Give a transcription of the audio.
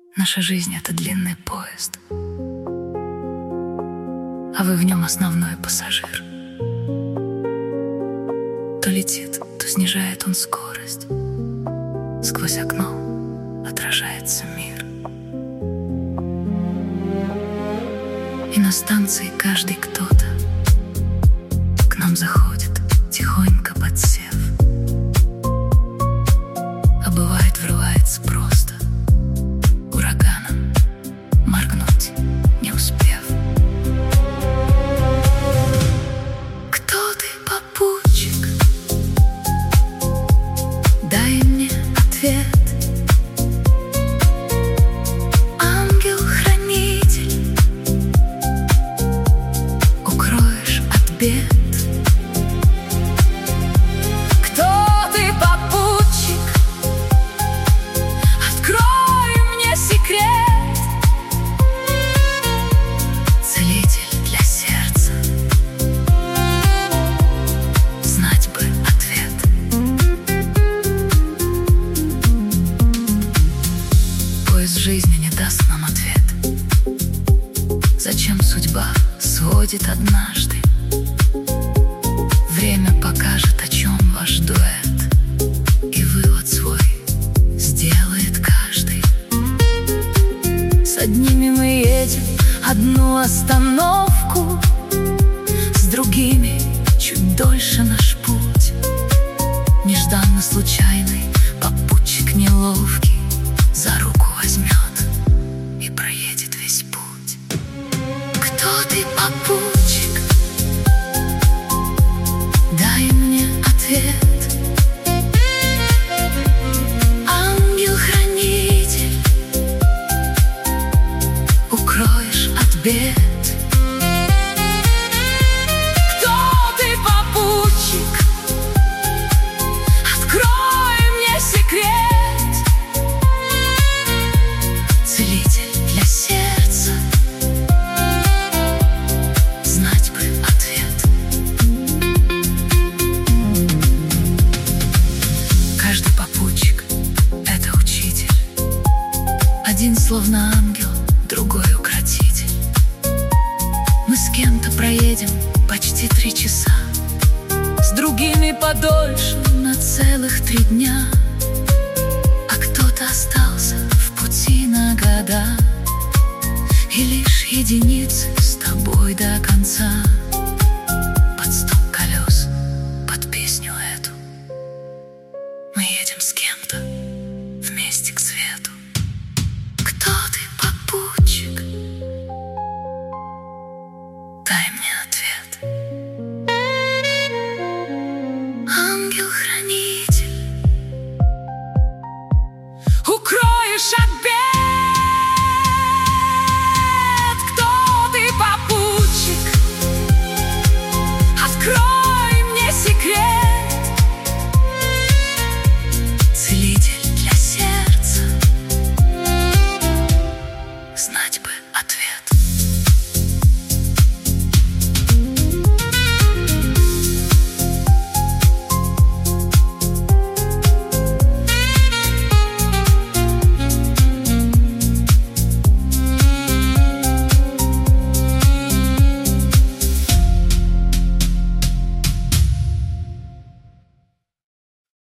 Наша жизнь — это длинный поезд, а вы в нем основной пассажир. То летит, то снижает он скорость. Сквозь окно отражается мир. И на станции каждый кто-то к нам заходит, тихонько подсев. А бывает, врывается просто ураганом, моргнуть не успев. Кто ты, попутчик? Дай мне ответ. Ангел-хранитель, укроешь от бед. Жизни не даст нам ответ. Зачем судьба сводит однажды? Время покажет, о чем ваш дуэт, и вывод свой сделает каждый. С одними мы едем одну остановку, с другими чуть дольше наш путь. Нежданно случайный попутчик неловкий за руку возьмет и проедет весь путь. Кто ты, попутчик? Дай мне ответ. Ангел-хранитель, укроешь от бед. Кто ты, попутчик? Открой мне секрет. Один словно ангел, другой укротитель. Мы с кем-то проедем почти 3 часа, с другими подольше, на целых 3 дня. А кто-то остался в пути на года, и лишь единицы с тобой до конца.